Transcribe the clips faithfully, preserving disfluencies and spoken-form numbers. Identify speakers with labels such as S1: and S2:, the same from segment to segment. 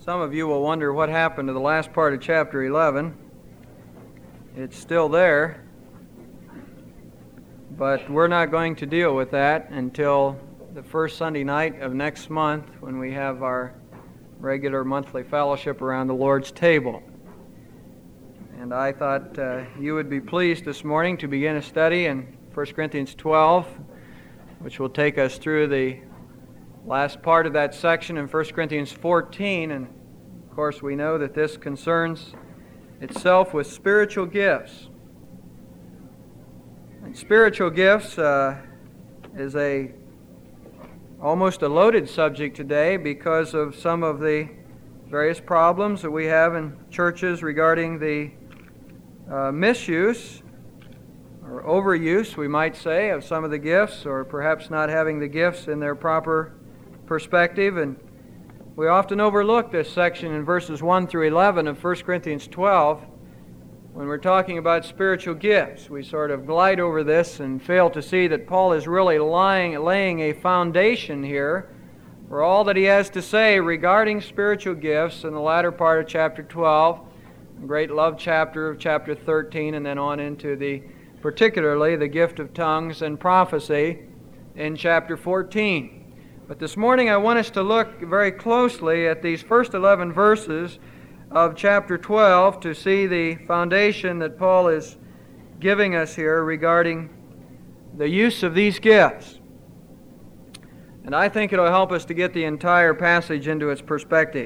S1: Some of you will wonder what happened to the last part of chapter eleven. It's still there, but we're not going to deal with that until the first Sunday night of next month when we have our regular monthly fellowship around the Lord's table. And I thought uh, you would be pleased this morning to begin a study in First Corinthians twelve, which will take us through the last part of that section in First Corinthians fourteen, and of course we know that this concerns itself with spiritual gifts. And spiritual gifts uh, is a almost a loaded subject today because of some of the various problems that we have in churches regarding the uh, misuse or overuse, we might say, of some of the gifts, or perhaps not having the gifts in their proper perspective. And we often overlook this section in verses one through eleven of First Corinthians twelve when we're talking about spiritual gifts. We sort of glide over this and fail to see that Paul is really lying, laying a foundation here for all that he has to say regarding spiritual gifts in the latter part of chapter twelve, the great love chapter of chapter thirteen, and then on into the particularly the gift of tongues and prophecy in chapter fourteen. But this morning I want us to look very closely at these first eleven verses of chapter twelve to see the foundation that Paul is giving us here regarding the use of these gifts. And I think it'll help us to get the entire passage into its perspective.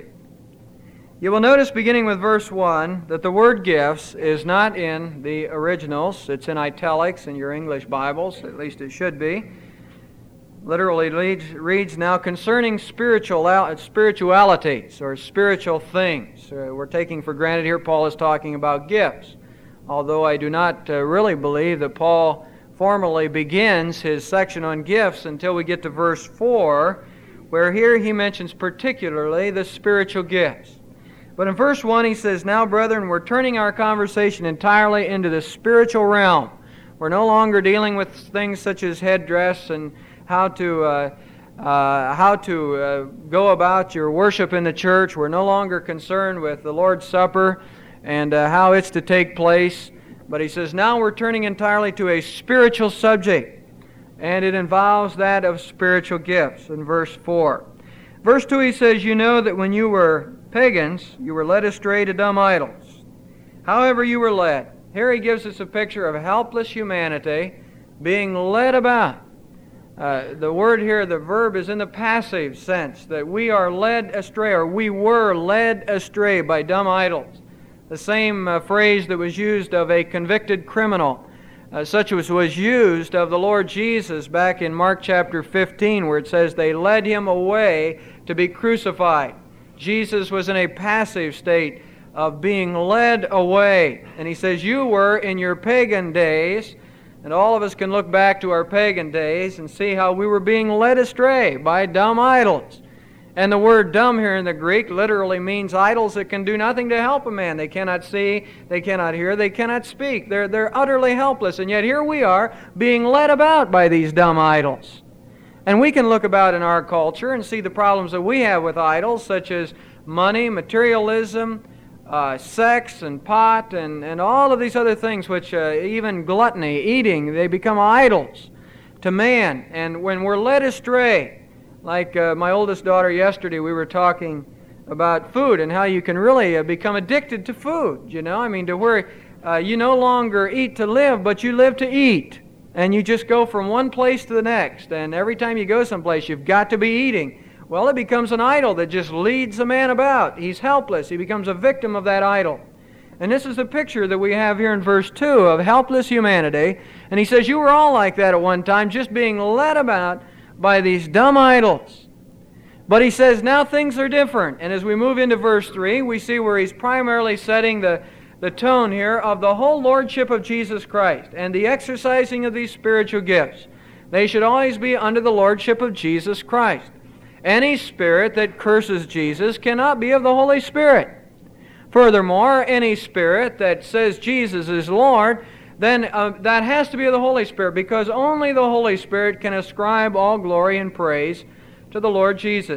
S1: You will notice, beginning with verse one, that the word gifts is not in the originals. It's in italics in your English Bibles, at least it should be. Literally reads, reads now, concerning spiritual spiritualities or spiritual things. Uh, we're taking for granted here Paul is talking about gifts, although I do not uh, really believe that Paul formally begins his section on gifts until we get to verse four, where here he mentions particularly the spiritual gifts. But in verse one he says, now, brethren, we're turning our conversation entirely into the spiritual realm. We're no longer dealing with things such as headdress and how to uh, uh, how to uh, go about your worship in the church. We're no longer concerned with the Lord's Supper and uh, how it's to take place. But he says, now we're turning entirely to a spiritual subject, and it involves that of spiritual gifts in verse four. Verse two he says, you know that when you were pagans, you were led astray to dumb idols. However you were led. Here he gives us a picture of helpless humanity being led about. Uh, the word here, the verb, is in the passive sense, that we are led astray, or we were led astray by dumb idols. The same uh, phrase that was used of a convicted criminal, uh, such as was used of the Lord Jesus back in Mark chapter fifteen, where it says they led him away to be crucified. Jesus was in a passive state of being led away. And he says, you were in your pagan days. And all of us can look back to our pagan days and see how we were being led astray by dumb idols. And the word dumb here in the Greek literally means idols that can do nothing to help a man. They cannot see, they cannot hear, they cannot speak. They're, they're utterly helpless. And yet here we are being led about by these dumb idols. And we can look about in our culture and see the problems that we have with idols, such as money, materialism, Uh, sex and pot and, and all of these other things, which uh, even gluttony, eating, they become idols to man. And when we're led astray, like uh, my oldest daughter yesterday, we were talking about food and how you can really uh, become addicted to food, you know? I mean, to where uh, you no longer eat to live, but you live to eat. And you just go from one place to the next. And every time you go someplace, you've got to be eating. Well, it becomes an idol that just leads a man about. He's helpless. He becomes a victim of that idol. And this is the picture that we have here in verse two of helpless humanity. And he says, you were all like that at one time, just being led about by these dumb idols. But he says, now things are different. And as we move into verse three, we see where he's primarily setting the, the tone here of the whole lordship of Jesus Christ and the exercising of these spiritual gifts. They should always be under the lordship of Jesus Christ. Any spirit that curses Jesus cannot be of the Holy Spirit. Furthermore, any spirit that says Jesus is Lord, then uh, that has to be of the Holy Spirit, because only the Holy Spirit can ascribe all glory and praise to the Lord Jesus.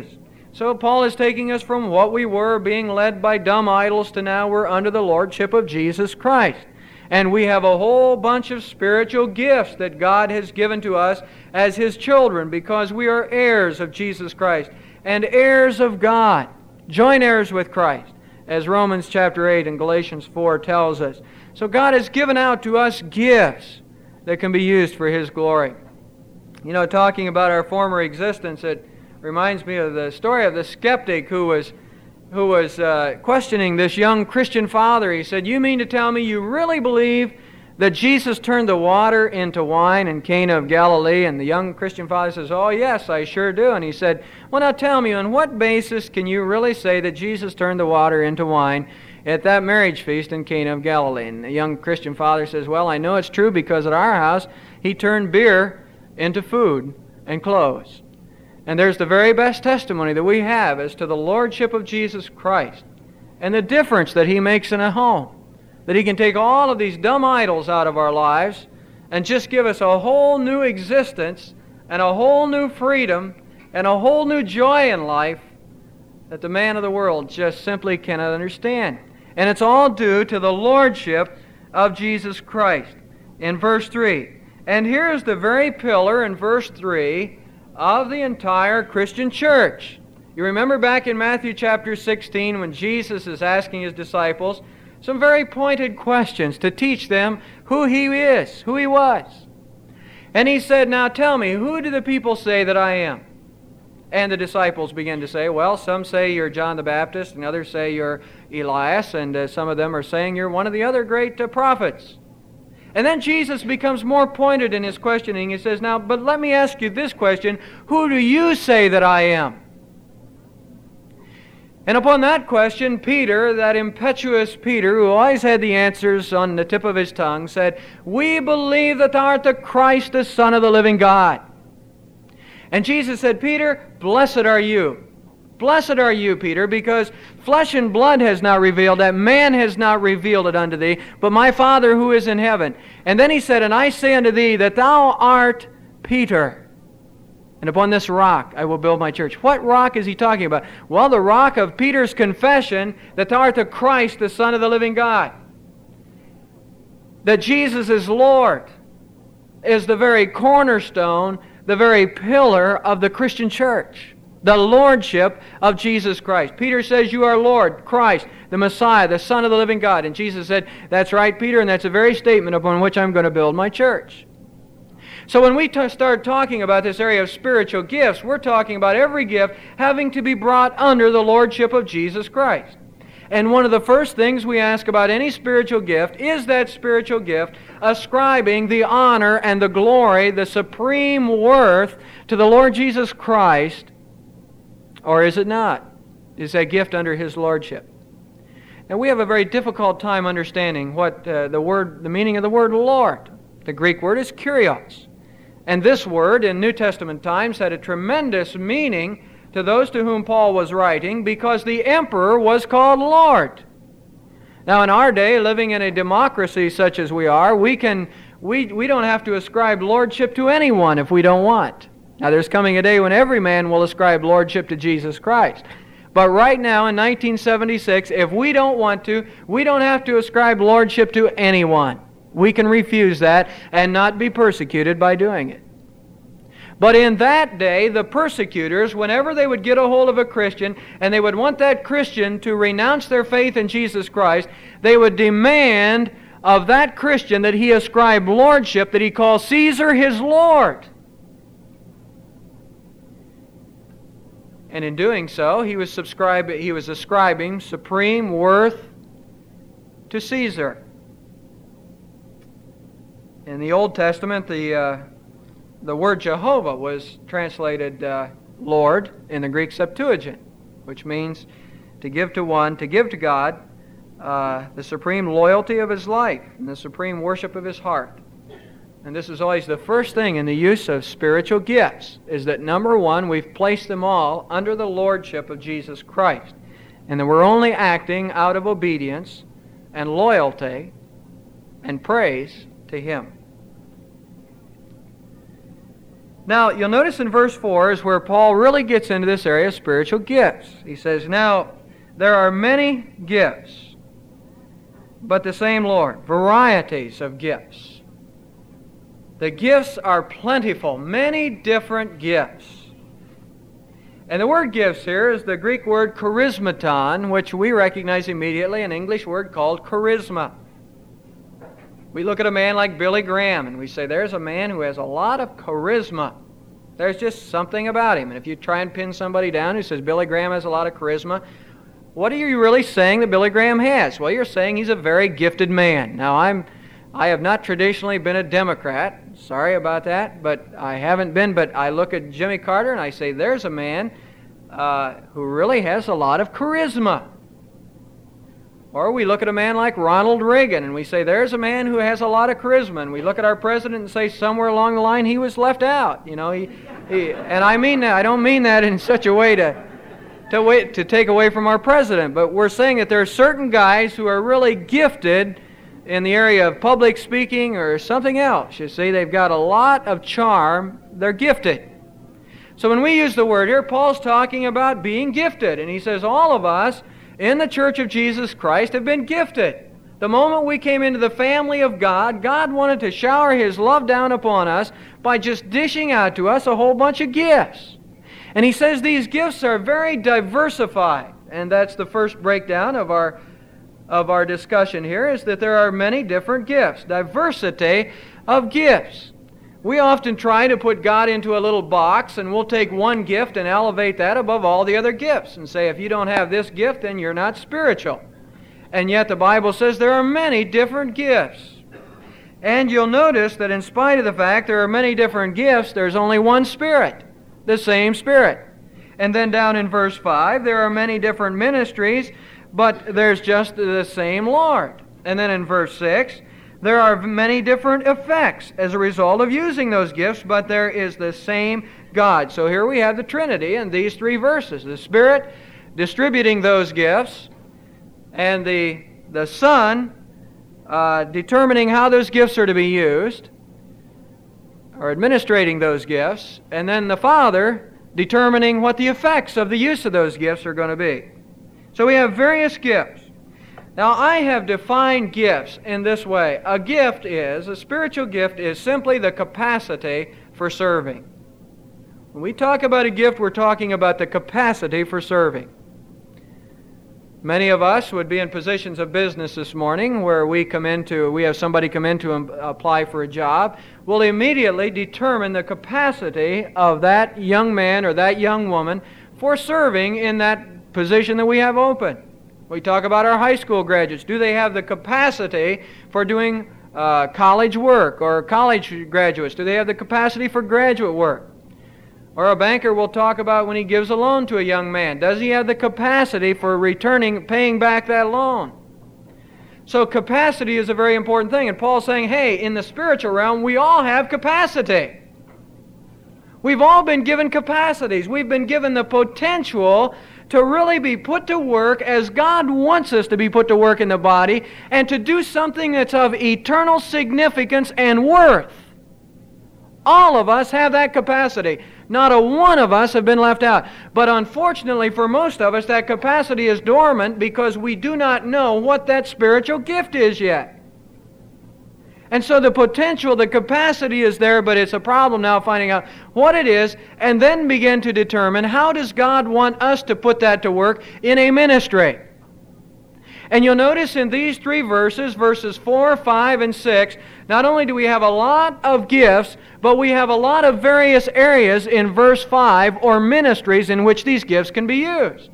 S1: So Paul is taking us from what we were, being led by dumb idols, to now we're under the lordship of Jesus Christ. And we have a whole bunch of spiritual gifts that God has given to us as His children, because we are heirs of Jesus Christ and heirs of God, joint heirs with Christ, as Romans chapter eight and Galatians four tells us. So God has given out to us gifts that can be used for His glory. You know, talking about our former existence, it reminds me of the story of the skeptic who was who was uh, questioning this young Christian father. He said, "You mean to tell me you really believe that Jesus turned the water into wine in Cana of Galilee?" And the young Christian father says, "Oh yes, I sure do." And he said, "Well, now tell me, on what basis can you really say that Jesus turned the water into wine at that marriage feast in Cana of Galilee?" And the young Christian father says, "Well, I know it's true because at our house He turned beer into food and clothes." And there's the very best testimony that we have as to the lordship of Jesus Christ and the difference that He makes in a home. That He can take all of these dumb idols out of our lives and just give us a whole new existence and a whole new freedom and a whole new joy in life that the man of the world just simply cannot understand. And it's all due to the lordship of Jesus Christ. In verse three, and here is the very pillar in verse three of the entire Christian church. You remember back in Matthew chapter sixteen when Jesus is asking His disciples some very pointed questions to teach them who He is, who He was. And He said, "Now tell me, who do the people say that I am?" And the disciples begin to say, "Well, some say you're John the Baptist, and others say you're Elias, and uh, some of them are saying you're one of the other great uh, prophets." And then Jesus becomes more pointed in His questioning. He says, "Now, but let me ask you this question, who do you say that I am?" And upon that question, Peter, that impetuous Peter, who always had the answers on the tip of his tongue, said, "We believe that thou art the Christ, the Son of the living God." And Jesus said, "Peter, blessed are you. Blessed are you, Peter, because flesh and blood has not revealed that, man has not revealed it unto thee, but my Father who is in heaven." And then He said, "And I say unto thee that thou art Peter, and upon this rock I will build my church." What rock is He talking about? Well, the rock of Peter's confession that thou art the Christ, the Son of the living God. That Jesus is Lord is the very cornerstone, the very pillar of the Christian church. The lordship of Jesus Christ. Peter says, "You are Lord, Christ, the Messiah, the Son of the living God." And Jesus said, "That's right, Peter, and that's the very statement upon which I'm going to build my church." So when we t- start talking about this area of spiritual gifts, we're talking about every gift having to be brought under the lordship of Jesus Christ. And one of the first things we ask about any spiritual gift is that spiritual gift ascribing the honor and the glory, the supreme worth to the Lord Jesus Christ, or is it not? Is that gift under His lordship? Now we have a very difficult time understanding what uh, the word, the meaning of the word Lord. The Greek word is kurios. And this word in New Testament times had a tremendous meaning to those to whom Paul was writing, because the emperor was called Lord. Now in our day, living in a democracy such as we are, we can we, we don't have to ascribe lordship to anyone if we don't want. Now there's coming a day when every man will ascribe lordship to Jesus Christ. But right now in nineteen seventy-six, if we don't want to, we don't have to ascribe lordship to anyone. We can refuse that and not be persecuted by doing it. But in that day, the persecutors, whenever they would get a hold of a Christian and they would want that Christian to renounce their faith in Jesus Christ, they would demand of that Christian that he ascribe lordship, that he call Caesar his Lord. And in doing so, he was subscribe, he was ascribing supreme worth to Caesar. In the Old Testament, the uh, the word Jehovah was translated uh, Lord in the Greek Septuagint, which means to give to one, to give to God uh, the supreme loyalty of his life and the supreme worship of his heart. And this is always the first thing in the use of spiritual gifts, is that number one, we've placed them all under the lordship of Jesus Christ, and that we're only acting out of obedience and loyalty and praise to Him. Now, you'll notice in verse four is where Paul really gets into this area of spiritual gifts. He says, now, there are many gifts, but the same Lord. Varieties of gifts. The gifts are plentiful, many different gifts. And the word gifts here is the Greek word charismaton, which we recognize immediately, an English word called charisma. We look at a man like Billy Graham and we say, there's a man who has a lot of charisma. There's just something about him. And if you try and pin somebody down who says Billy Graham has a lot of charisma, what are you really saying that Billy Graham has? Well, you're saying he's a very gifted man. Now, I'm, I have not traditionally been a Democrat. Sorry about that, but I haven't been. But I look at Jimmy Carter and I say, there's a man uh, who really has a lot of charisma. Or we look at a man like Ronald Reagan and we say, there's a man who has a lot of charisma. And we look at our president and say, somewhere along the line he was left out. You know, he, he and I mean that. I don't mean that in such a way to, to, wait, to take away from our president. But we're saying that there are certain guys who are really gifted in the area of public speaking or something else. You see, they've got a lot of charm. They're gifted. So when we use the word here, Paul's talking about being gifted. And he says all of us in the Church of Jesus Christ have been gifted. The moment we came into the family of God, God wanted to shower His love down upon us by just dishing out to us a whole bunch of gifts. And he says these gifts are very diversified. And that's the first breakdown of our, of our discussion here, is that there are many different gifts. Diversity of gifts. We often try to put God into a little box, and we'll take one gift and elevate that above all the other gifts and say, if you don't have this gift, then you're not spiritual. And yet the Bible says there are many different gifts. And you'll notice that in spite of the fact there are many different gifts, there's only one Spirit, the same Spirit. And then down in verse five, there are many different ministries, but there's just the same Lord. And then in verse six, there are many different effects as a result of using those gifts, but there is the same God. So here we have the Trinity in these three verses. The Spirit distributing those gifts, and the, the Son uh, determining how those gifts are to be used, or administrating those gifts, and then the Father determining what the effects of the use of those gifts are going to be. So we have various gifts. Now, I have defined gifts in this way. A gift is, a spiritual gift is simply the capacity for serving. When we talk about a gift, we're talking about the capacity for serving. Many of us would be in positions of business this morning where we come into, we have somebody come in to apply for a job. We'll immediately determine the capacity of that young man or that young woman for serving in that position that we have open. We talk about our high school graduates. Do they have the capacity for doing uh, college work? Or college graduates, do they have the capacity for graduate work? Or a banker will talk about when he gives a loan to a young man. Does he have the capacity for returning, paying back that loan? So capacity is a very important thing. And Paul's saying, hey, in the spiritual realm, we all have capacity. We've all been given capacities. We've been given the potential to really be put to work as God wants us to be put to work in the body, and to do something that's of eternal significance and worth. All of us have that capacity. Not a one of us have been left out. But unfortunately for most of us, that capacity is dormant because we do not know what that spiritual gift is yet. And so the potential, the capacity is there, but it's a problem now finding out what it is, and then begin to determine how does God want us to put that to work in a ministry. And you'll notice in these three verses, verses four, five, and six, not only do we have a lot of gifts, but we have a lot of various areas in verse five, or ministries in which these gifts can be used.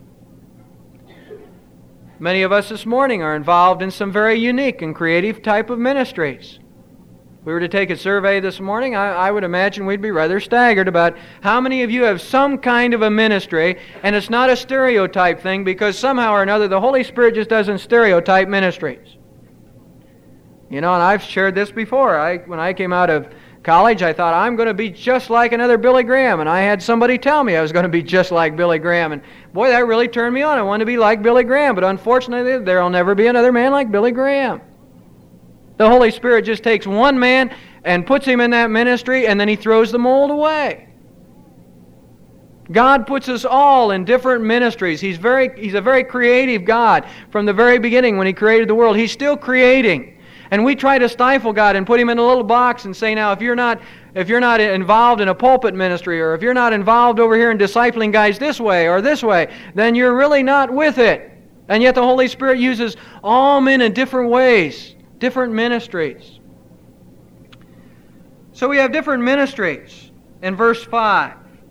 S1: Many of us this morning are involved in some very unique and creative type of ministries. If we were to take a survey this morning, I, I would imagine we'd be rather staggered about how many of you have some kind of a ministry, and it's not a stereotype thing, because somehow or another the Holy Spirit just doesn't stereotype ministries. You know, and I've shared this before. I, when I came out of college, I thought, I'm going to be just like another Billy Graham, and I had somebody tell me I was going to be just like Billy Graham, and boy, that really turned me on. I wanted to be like Billy Graham, but unfortunately, there will never be another man like Billy Graham. The Holy Spirit just takes one man and puts him in that ministry, and then he throws the mold away. God puts us all in different ministries. He's very, He's a very creative God. From the very beginning when He created the world, He's still creating. And we try to stifle God and put Him in a little box and say, now, if you're not if you're not involved in a pulpit ministry, or if you're not involved over here in discipling guys this way or this way, then you're really not with it. And yet the Holy Spirit uses all men in different ways, different ministries. So we have different ministries in verse five.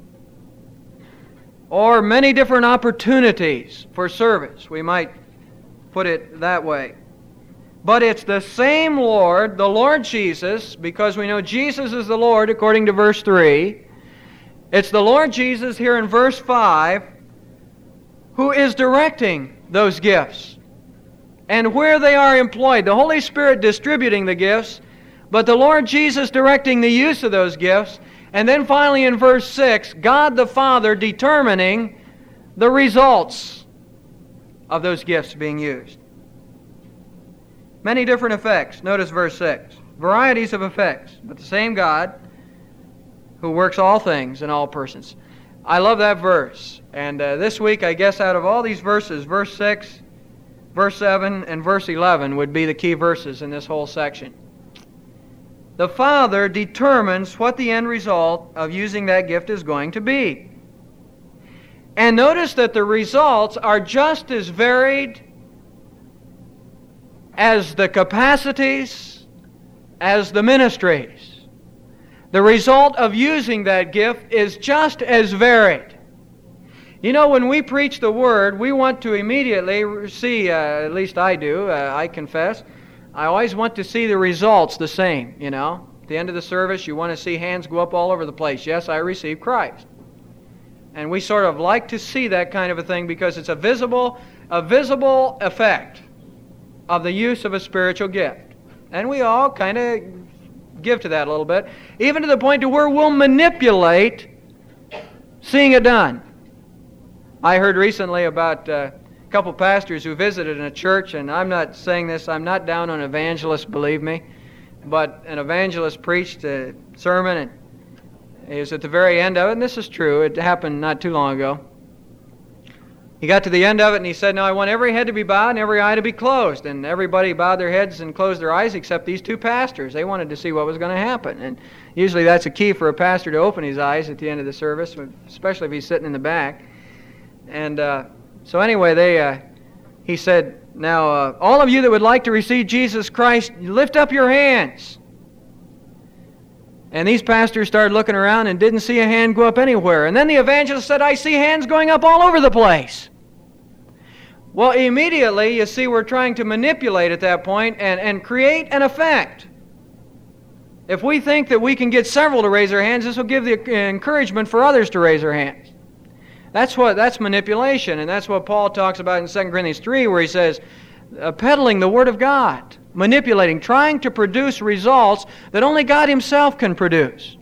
S1: Or many different opportunities for service. We might put it that way. But it's the same Lord, the Lord Jesus, because we know Jesus is the Lord according to verse three. It's the Lord Jesus here in verse five who is directing those gifts and where they are employed. The Holy Spirit distributing the gifts, but the Lord Jesus directing the use of those gifts. And then finally in verse six, God the Father determining the results of those gifts being used. Many different effects. Notice verse six. Varieties of effects, but the same God who works all things in all persons. I love that verse. And uh, this week, I guess out of all these verses, verse six, verse seven, and verse eleven would be the key verses in this whole section. The Father determines what the end result of using that gift is going to be. And notice that the results are just as varied as the capacities, as the ministries. The result of using that gift is just as varied. You know, when we preach the Word, we want to immediately see, uh, at least I do, uh, I confess, I always want to see the results the same, you know. At the end of the service, you want to see hands go up all over the place. Yes, I received Christ. And we sort of like to see that kind of a thing because it's a visible, a visible effect of the use of a spiritual gift. And we all kind of give to that a little bit, even to the point to where we'll manipulate seeing it done. I heard recently about uh, a couple pastors who visited in a church, and I'm not saying this, I'm not down on evangelists, believe me, but an evangelist preached a sermon, and he was at the very end of it, and this is true, it happened not too long ago. He got to the end of it and he said, now I want every head to be bowed and every eye to be closed. And everybody bowed their heads and closed their eyes except these two pastors. They wanted to see what was going to happen. And usually that's a key for a pastor to open his eyes at the end of the service, especially if he's sitting in the back. And uh, so anyway, they, uh, he said, now uh, all of you that would like to receive Jesus Christ, lift up your hands. And these pastors started looking around and didn't see a hand go up anywhere. And then the evangelist said, I see hands going up all over the place. Well, immediately, you see, we're trying to manipulate at that point and, and create an effect. If we think that we can get several to raise their hands, this will give the encouragement for others to raise their hands. That's what that's manipulation, and that's what Paul talks about in Second Corinthians three, where he says, uh, peddling the Word of God, manipulating, trying to produce results that only God Himself can produce.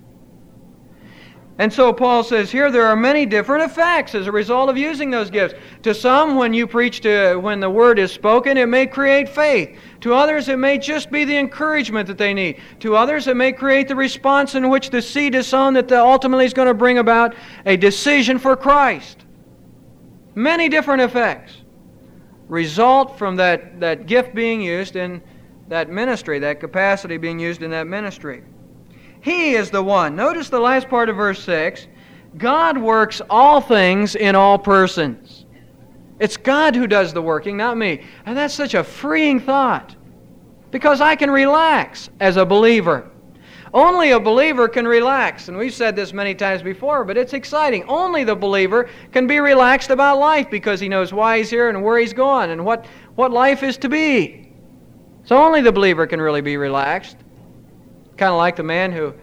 S1: And so Paul says here there are many different effects as a result of using those gifts. To some, when you preach to, when the Word is spoken, it may create faith. To others, it may just be the encouragement that they need. To others, it may create the response in which the seed is sown that ultimately is going to bring about a decision for Christ. Many different effects result from that, that gift being used in that ministry, that capacity being used in that ministry. He is the one. Notice the last part of verse six. God works all things in all persons. It's God who does the working, not me. And that's such a freeing thought, because I can relax as a believer. Only a believer can relax. And we've said this many times before, but it's exciting. Only the believer can be relaxed about life because he knows why he's here and where he's going and what, what life is to be. So only the believer can really be relaxed. Kind of like the man who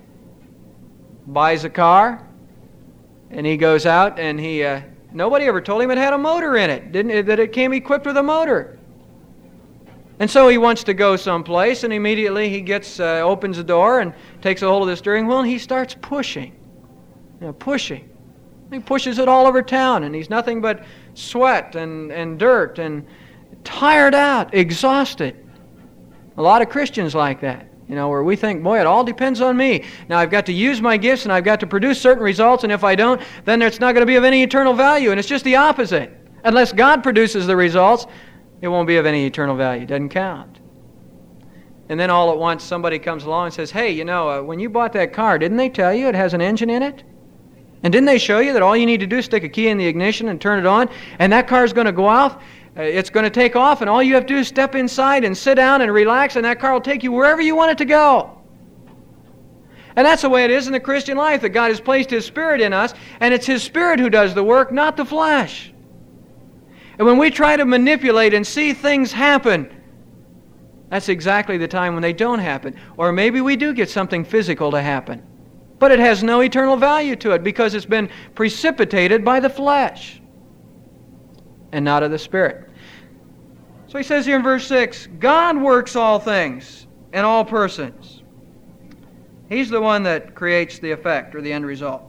S1: buys a car and he goes out and he uh, nobody ever told him it had a motor in it, didn't it, that it came equipped with a motor. And so he wants to go someplace, and immediately he gets uh, opens the door and takes a hold of the steering wheel and he starts pushing, you know, pushing. He pushes it all over town, and he's nothing but sweat and, and dirt and tired out, exhausted. A lot of Christians like that. You know, where we think, boy, it all depends on me. Now I've got to use my gifts and I've got to produce certain results, and if I don't, then it's not going to be of any eternal value. And it's just the opposite. Unless God produces the results, it won't be of any eternal value. It doesn't count. And then all at once somebody comes along and says, hey, you know, uh, when you bought that car, didn't they tell you it has an engine in it? And didn't they show you that all you need to do is stick a key in the ignition and turn it on, and that car is going to go off? Uh, it's going to take off, and all you have to do is step inside and sit down and relax, and that car will take you wherever you want it to go. And that's the way it is in the Christian life, that God has placed His Spirit in us, and it's His Spirit who does the work, not the flesh. And when we try to manipulate and see things happen, that's exactly the time when they don't happen. Or maybe we do get something physical to happen, but it has no eternal value to it because it's been precipitated by the flesh and not of the Spirit. So he says here in verse six, God works all things in all persons. He's the one that creates the effect or the end result.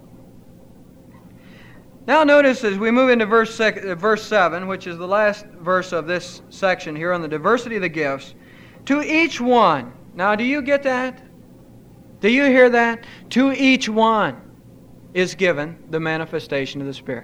S1: Now notice as we move into verse, sec- verse seven, which is the last verse of this section here on the diversity of the gifts, to each one. Now do you get that? Do you hear that? To each one is given the manifestation of the Spirit.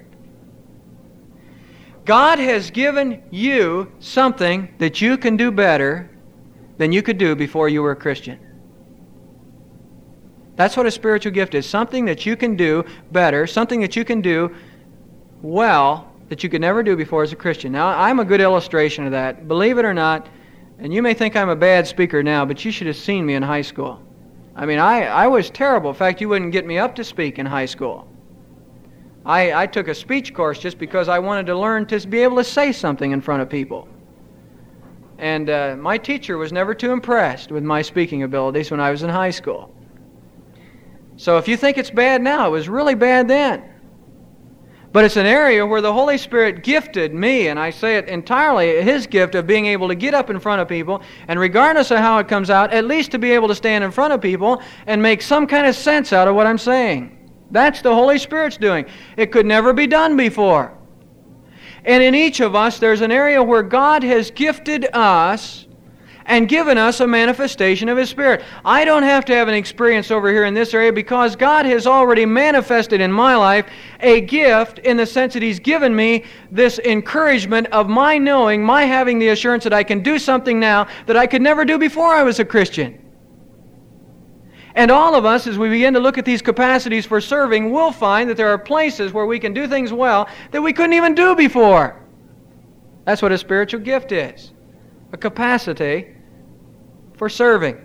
S1: God has given you something that you can do better than you could do before you were a Christian. That's what a spiritual gift is. Something that you can do better, something that you can do well that you could never do before as a Christian. Now, I'm a good illustration of that. Believe it or not, and you may think I'm a bad speaker now, but you should have seen me in high school. I mean, I, I was terrible. In fact, you wouldn't get me up to speak in high school. I, I took a speech course just because I wanted to learn to be able to say something in front of people. And uh, my teacher was never too impressed with my speaking abilities when I was in high school. So if you think it's bad now, it was really bad then. But it's an area where the Holy Spirit gifted me, and I say it entirely, His gift of being able to get up in front of people, and regardless of how it comes out, at least to be able to stand in front of people and make some kind of sense out of what I'm saying. That's the Holy Spirit's doing. It could never be done before. And in each of us, there's an area where God has gifted us and given us a manifestation of His Spirit. I don't have to have an experience over here in this area because God has already manifested in my life a gift in the sense that He's given me this encouragement of my knowing, my having the assurance that I can do something now that I could never do before I was a Christian. And all of us, as we begin to look at these capacities for serving, will find that there are places where we can do things well that we couldn't even do before. That's what a spiritual gift is. A capacity for serving.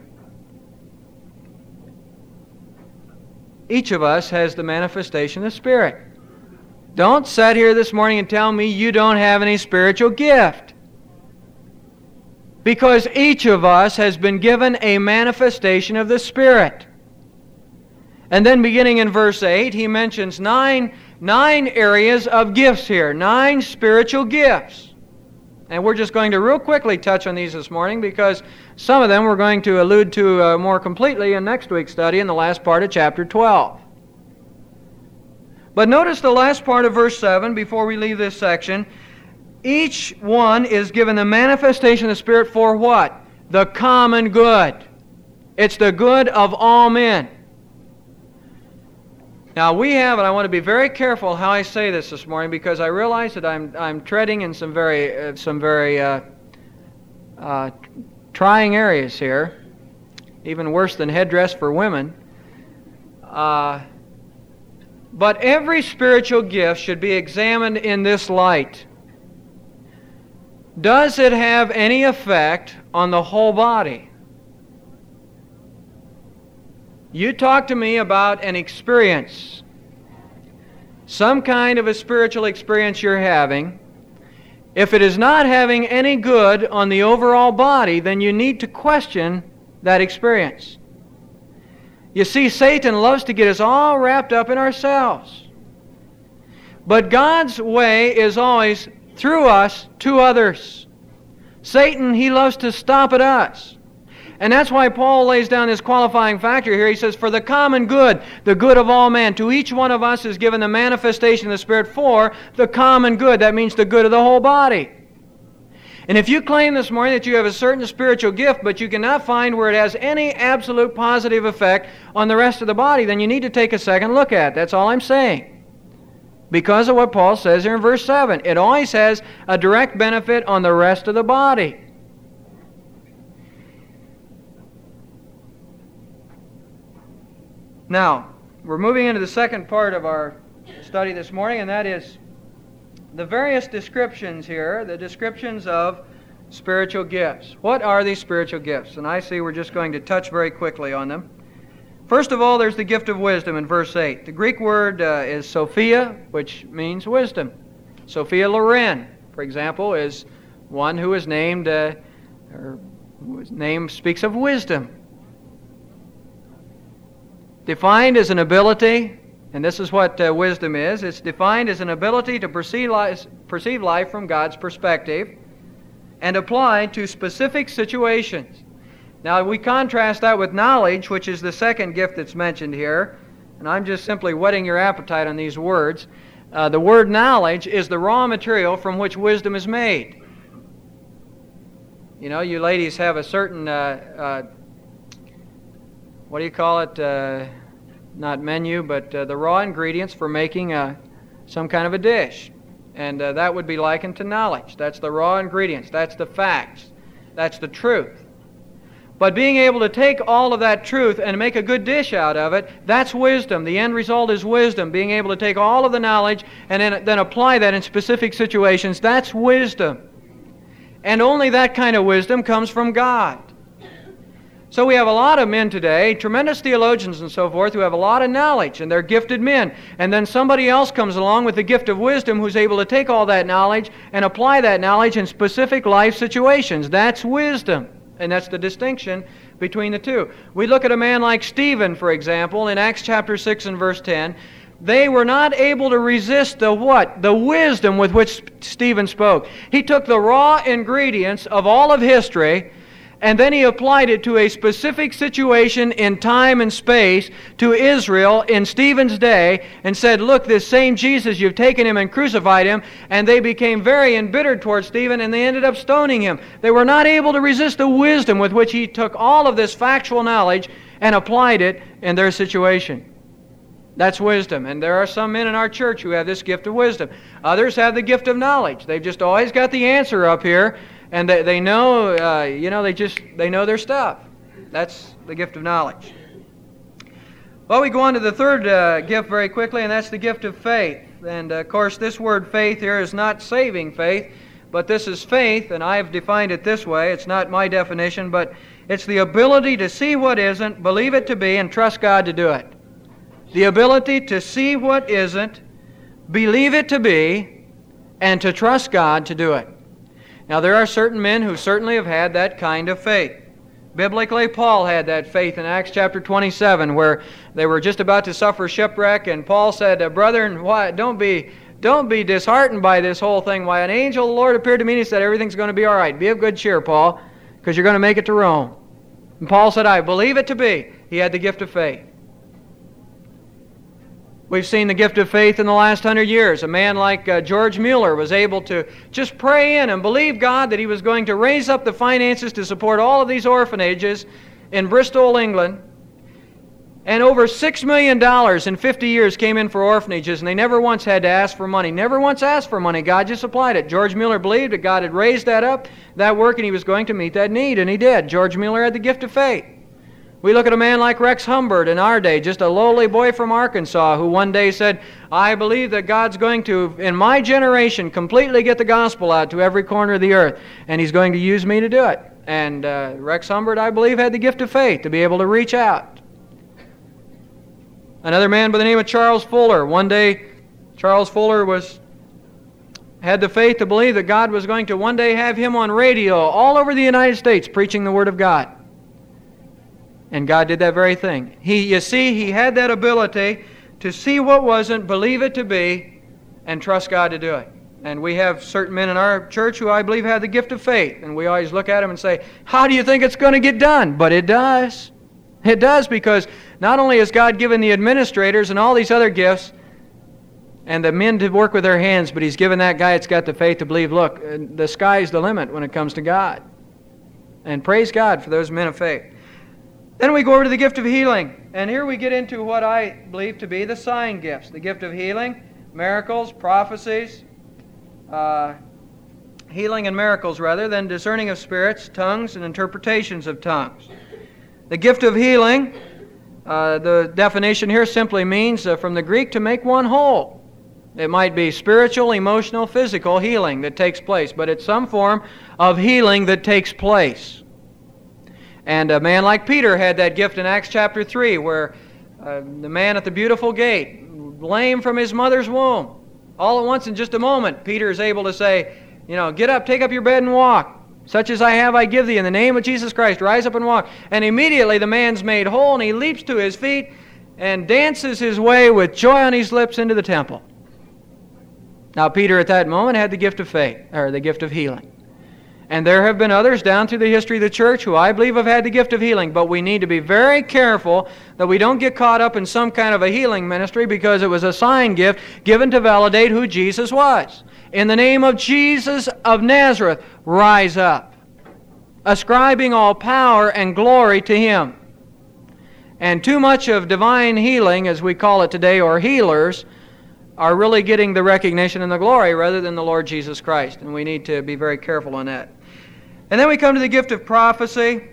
S1: Each of us has the manifestation of the Spirit. Don't sit here this morning and tell me you don't have any spiritual gift. Because each of us has been given a manifestation of the Spirit. And then beginning in verse eight, he mentions nine, nine areas of gifts here. Nine spiritual gifts. And we're just going to real quickly touch on these this morning because some of them we're going to allude to uh, more completely in next week's study in the last part of chapter twelve. But notice the last part of verse seven before we leave this section. Each one is given the manifestation of the Spirit for what? The common good. It's the good of all men. Now we have, and I want to be very careful how I say this this morning because I realize that I'm I'm treading in some very uh, some very uh, uh, trying areas here, even worse than headdress for women. Uh, but every spiritual gift should be examined in this light. Does it have any effect on the whole body? You talk to me about an experience, some kind of a spiritual experience you're having. If it is not having any good on the overall body, then you need to question that experience. You see, Satan loves to get us all wrapped up in ourselves. But God's way is always through us to others. Satan, he loves to stop at us. And that's why Paul lays down this qualifying factor here. He says, for the common good, the good of all men, to each one of us is given the manifestation of the Spirit for the common good. That means the good of the whole body. And if you claim this morning that you have a certain spiritual gift, but you cannot find where it has any absolute positive effect on the rest of the body, then you need to take a second look at it. That's all I'm saying. Because of what Paul says here in verse seven. It always has a direct benefit on the rest of the body. Now, we're moving into the second part of our study this morning, and that is the various descriptions here, the descriptions of spiritual gifts. What are these spiritual gifts? And I see we're just going to touch very quickly on them. First of all, there's the gift of wisdom in verse eight. The Greek word uh, is Sophia, which means wisdom. Sophia Loren, for example, is one who is named, uh, her name speaks of wisdom. Defined as an ability, and this is what uh, wisdom is, it's defined as an ability to perceive life, perceive life from God's perspective and applied to specific situations. Now, we contrast that with knowledge, which is the second gift that's mentioned here, and I'm just simply whetting your appetite on these words. Uh, the word knowledge is the raw material from which wisdom is made. You know, you ladies have a certain, uh, uh, what do you call it, uh, not menu, but uh, the raw ingredients for making uh, some kind of a dish. And uh, that would be likened to knowledge. That's the raw ingredients. That's the facts. That's the truth. But being able to take all of that truth and make a good dish out of it, that's wisdom. The end result is wisdom. Being able to take all of the knowledge and then, then apply that in specific situations, that's wisdom. And only that kind of wisdom comes from God. So we have a lot of men today, tremendous theologians and so forth, who have a lot of knowledge, and they're gifted men. And then somebody else comes along with the gift of wisdom who's able to take all that knowledge and apply that knowledge in specific life situations. That's wisdom. And that's the distinction between the two. We look at a man like Stephen, for example, in Acts chapter six and verse ten. They were not able to resist the what? The wisdom with which Stephen spoke. He took the raw ingredients of all of history, and then he applied it to a specific situation in time and space to Israel in Stephen's day and said, look, this same Jesus, you've taken him and crucified him. And they became very embittered towards Stephen, and they ended up stoning him. They were not able to resist the wisdom with which he took all of this factual knowledge and applied it in their situation. That's wisdom. And there are some men in our church who have this gift of wisdom. Others have the gift of knowledge. They've just always got the answer up here. And they, they know, uh, you know, they just, they know their stuff. That's the gift of knowledge. Well, we go on to the third uh, gift very quickly, and that's the gift of faith. And, uh, of course, this word faith here is not saving faith, but this is faith, and I've defined it this way. It's not my definition, but it's the ability to see what isn't, believe it to be, and trust God to do it. The ability to see what isn't, believe it to be, and to trust God to do it. Now, there are certain men who certainly have had that kind of faith. Biblically, Paul had that faith in Acts chapter twenty-seven, where they were just about to suffer shipwreck, and Paul said, Brethren, why, don't be don't be disheartened by this whole thing. Why, an angel of the Lord appeared to me and he said, everything's going to be all right. Be of good cheer, Paul, because you're going to make it to Rome. And Paul said, I believe it to be. He had the gift of faith. We've seen the gift of faith in the last hundred years. A man like uh, George Mueller was able to just pray in and believe God that he was going to raise up the finances to support all of these orphanages in Bristol, England. And over six million dollars in fifty years came in for orphanages, and they never once had to ask for money. Never once asked for money. God just supplied it. George Mueller believed that God had raised that up, that work, and he was going to meet that need, and he did. George Mueller had the gift of faith. We look at a man like Rex Humbert in our day, just a lowly boy from Arkansas, who one day said, I believe that God's going to, in my generation, completely get the gospel out to every corner of the earth, and he's going to use me to do it. And uh, Rex Humbert, I believe, had the gift of faith to be able to reach out. Another man by the name of Charles Fuller. One day, Charles Fuller was had the faith to believe that God was going to one day have him on radio all over the United States preaching the Word of God. And God did that very thing. He, you see, he had that ability to see what wasn't, believe it to be, and trust God to do it. And we have certain men in our church who I believe have the gift of faith. And we always look at them and say, how do you think it's going to get done? But it does. It does, because not only has God given the administrators and all these other gifts, and the men to work with their hands, but he's given that guy that's got the faith to believe, look, the sky's the limit when it comes to God. And praise God for those men of faith. Then we go over to the gift of healing. And here we get into what I believe to be the sign gifts. The gift of healing, miracles, prophecies, uh, healing and miracles rather, then discerning of spirits, tongues, and interpretations of tongues. The gift of healing, uh, the definition here simply means uh, from the Greek to make one whole. It might be spiritual, emotional, physical healing that takes place, but it's some form of healing that takes place. And a man like Peter had that gift in Acts chapter three, where uh, the man at the beautiful gate, lame from his mother's womb, all at once in just a moment, Peter is able to say, you know, get up, take up your bed and walk. Such as I have, I give thee. In the name of Jesus Christ, rise up and walk. And immediately the man's made whole, and he leaps to his feet and dances his way with joy on his lips into the temple. Now, Peter at that moment had the gift of faith, or the gift of healing. And there have been others down through the history of the church who I believe have had the gift of healing, but we need to be very careful that we don't get caught up in some kind of a healing ministry because it was a sign gift given to validate who Jesus was. In the name of Jesus of Nazareth, rise up, ascribing all power and glory to Him. And too much of divine healing, as we call it today, or healers, are really getting the recognition and the glory rather than the Lord Jesus Christ. And we need to be very careful on that. And then we come to the gift of prophecy,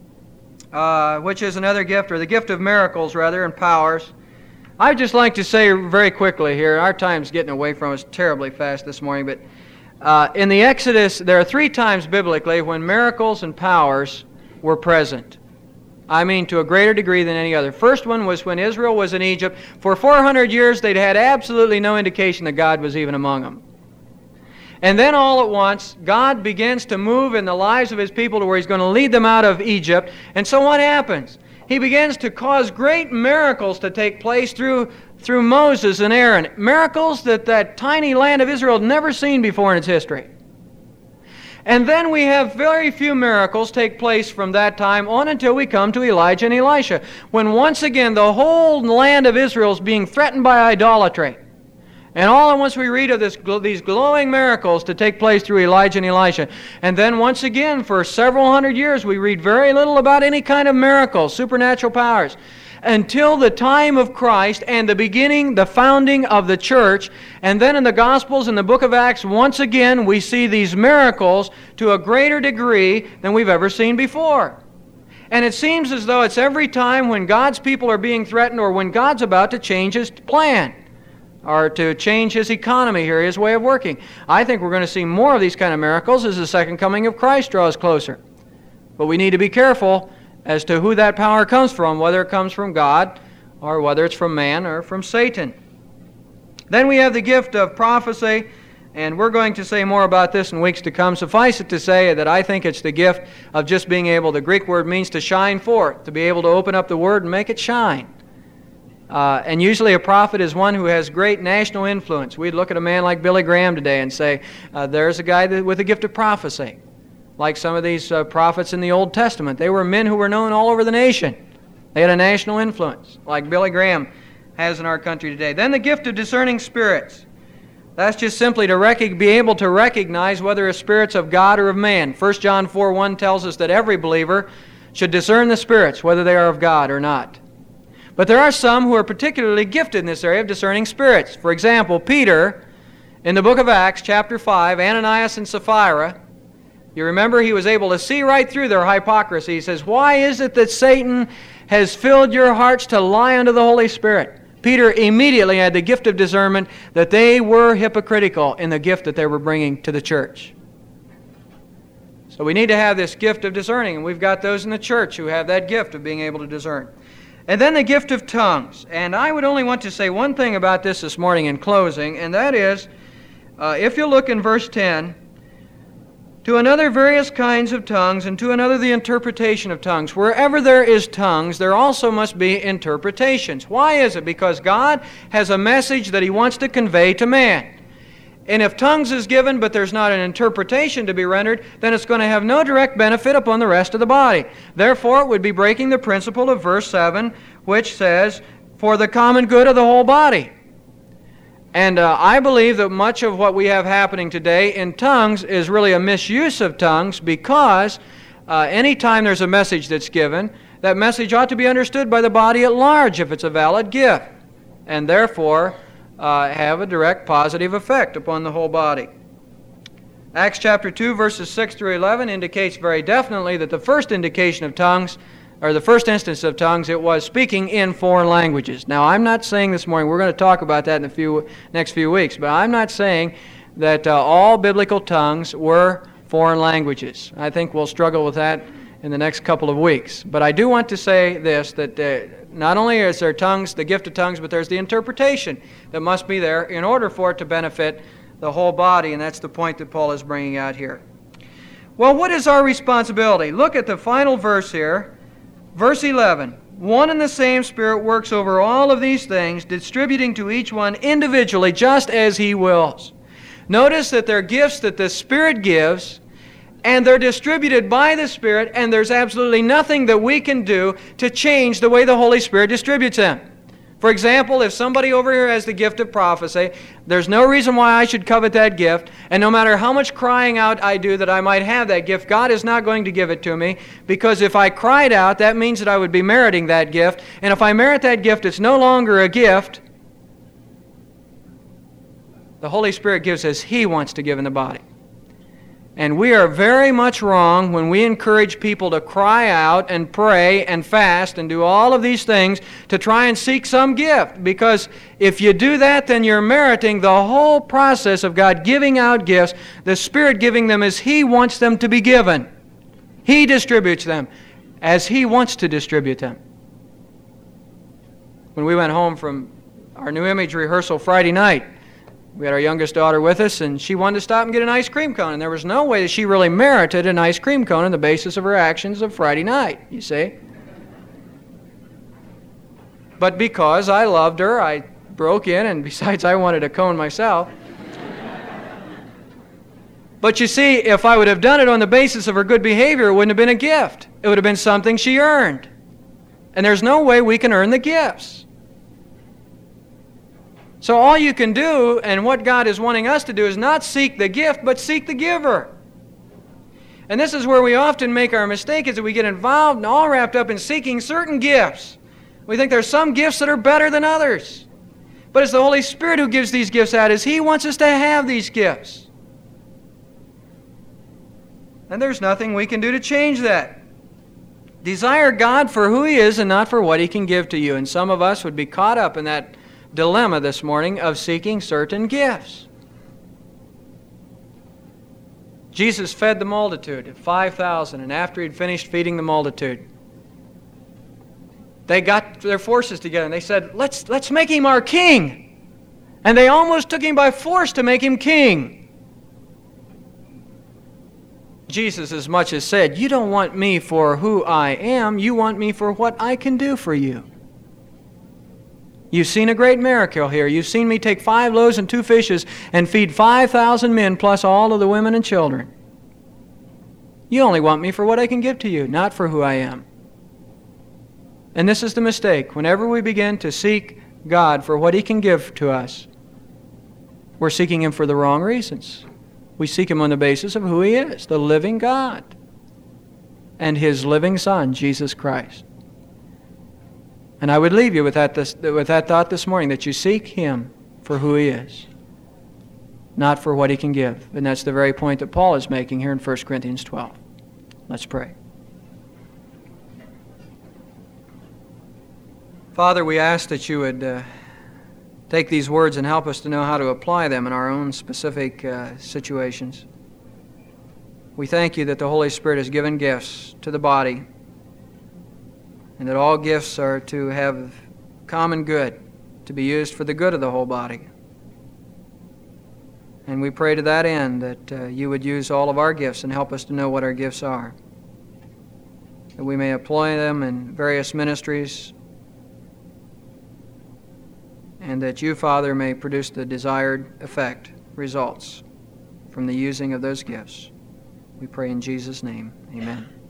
S1: uh, which is another gift, or the gift of miracles, rather, and powers. I'd just like to say very quickly here, our time's getting away from us terribly fast this morning, but uh, in the Exodus, there are three times biblically when miracles and powers were present. I mean, to a greater degree than any other. First one was when Israel was in Egypt. For four hundred years, they'd had absolutely no indication that God was even among them. And then all at once, God begins to move in the lives of His people to where He's going to lead them out of Egypt. And so what happens? He begins to cause great miracles to take place through, through Moses and Aaron. Miracles that that tiny land of Israel had never seen before in its history. And then we have very few miracles take place from that time on until we come to Elijah and Elisha, when once again the whole land of Israel is being threatened by idolatry. And all at once we read of this, these glowing miracles to take place through Elijah and Elisha. And then once again, for several hundred years, we read very little about any kind of miracles, supernatural powers, until the time of Christ and the beginning, the founding of the church. And then in the Gospels, in the book of Acts, once again, we see these miracles to a greater degree than we've ever seen before. And it seems as though it's every time when God's people are being threatened or when God's about to change His plan, or to change His economy here, His way of working. I think we're going to see more of these kind of miracles as the second coming of Christ draws closer. But we need to be careful as to who that power comes from, whether it comes from God or whether it's from man or from Satan. Then we have the gift of prophecy, and we're going to say more about this in weeks to come. Suffice it to say that I think it's the gift of just being able, the Greek word means to shine forth, to be able to open up the Word and make it shine. Uh, and usually a prophet is one who has great national influence. We'd look at a man like Billy Graham today and say, uh, there's a guy that, with a gift of prophecy. Like some of these uh, prophets in the Old Testament. They were men who were known all over the nation. They had a national influence, like Billy Graham has in our country today. Then the gift of discerning spirits. That's just simply to rec- be able to recognize whether a spirit's of God or of man. First John four one tells us that every believer should discern the spirits, whether they are of God or not. But there are some who are particularly gifted in this area of discerning spirits. For example, Peter, in the book of Acts, chapter five, Ananias and Sapphira, you remember he was able to see right through their hypocrisy. He says, why is it that Satan has filled your hearts to lie unto the Holy Spirit? Peter immediately had the gift of discernment that they were hypocritical in the gift that they were bringing to the church. So we need to have this gift of discerning, and we've got those in the church who have that gift of being able to discern. And then the gift of tongues. And I would only want to say one thing about this this morning in closing, and that is, uh, if you look in verse ten, to another various kinds of tongues, and to another the interpretation of tongues. Wherever there is tongues, there also must be interpretations. Why is it? Because God has a message that He wants to convey to man. And if tongues is given, but there's not an interpretation to be rendered, then it's going to have no direct benefit upon the rest of the body. Therefore, it would be breaking the principle of verse seven, which says, for the common good of the whole body. And uh, I believe that much of what we have happening today in tongues is really a misuse of tongues, because uh, anytime there's a message that's given, that message ought to be understood by the body at large if it's a valid gift, and therefore uh, have a direct positive effect upon the whole body. Acts chapter two, verses six through eleven indicates very definitely that the first indication of tongues, or the first instance of tongues, it was speaking in foreign languages. Now, I'm not saying this morning, we're going to talk about that in the few, next few weeks, but I'm not saying that uh, all biblical tongues were foreign languages. I think we'll struggle with that in the next couple of weeks. But I do want to say this, that uh, not only is there tongues, the gift of tongues, but there's the interpretation that must be there in order for it to benefit the whole body, and that's the point that Paul is bringing out here. Well, what is our responsibility? Look at the final verse here. Verse eleven, one and the same Spirit works over all of these things, distributing to each one individually just as He wills. Notice that they're gifts that the Spirit gives, and they're distributed by the Spirit, and there's absolutely nothing that we can do to change the way the Holy Spirit distributes them. For example, if somebody over here has the gift of prophecy, there's no reason why I should covet that gift, and no matter how much crying out I do that I might have that gift, God is not going to give it to me, because if I cried out, that means that I would be meriting that gift, and if I merit that gift, it's no longer a gift. The Holy Spirit gives as He wants to give in the body. And we are very much wrong when we encourage people to cry out and pray and fast and do all of these things to try and seek some gift. Because if you do that, then you're meriting the whole process of God giving out gifts, the Spirit giving them as He wants them to be given. He distributes them as He wants to distribute them. When we went home from our New Image rehearsal Friday night, we had our youngest daughter with us, and she wanted to stop and get an ice cream cone. And there was no way that she really merited an ice cream cone on the basis of her actions of Friday night, you see. But because I loved her, I broke in, and besides, I wanted a cone myself. But you see, if I would have done it on the basis of her good behavior, it wouldn't have been a gift. It would have been something she earned. And there's no way we can earn the gifts. So all you can do, and what God is wanting us to do, is not seek the gift, but seek the giver. And this is where we often make our mistake, is that we get involved and all wrapped up in seeking certain gifts. We think there's some gifts that are better than others. But it's the Holy Spirit who gives these gifts out, as He wants us to have these gifts. And there's nothing we can do to change that. Desire God for who He is and not for what He can give to you. And some of us would be caught up in that dilemma this morning of seeking certain gifts. Jesus fed the multitude, five thousand, and after He'd finished feeding the multitude, they got their forces together and they said, let's, let's make Him our king. And they almost took Him by force to make Him king. Jesus as much as said, you don't want me for who I am, you want me for what I can do for you. You've seen a great miracle here. You've seen me take five loaves and two fishes and feed five thousand men plus all of the women and children. You only want me for what I can give to you, not for who I am. And this is the mistake. Whenever we begin to seek God for what He can give to us, we're seeking Him for the wrong reasons. We seek Him on the basis of who He is, the living God, and His living Son, Jesus Christ. And I would leave you with that, this, with that thought this morning, that you seek Him for who He is, not for what He can give. And that's the very point that Paul is making here in First Corinthians twelve. Let's pray. Father, we ask that you would uh, take these words and help us to know how to apply them in our own specific uh, situations. We thank you that the Holy Spirit has given gifts to the body, and that all gifts are to have common good, to be used for the good of the whole body. And we pray to that end that uh, you would use all of our gifts and help us to know what our gifts are, that we may employ them in various ministries, and that you, Father, may produce the desired effect, results, from the using of those gifts. We pray in Jesus' name. Amen.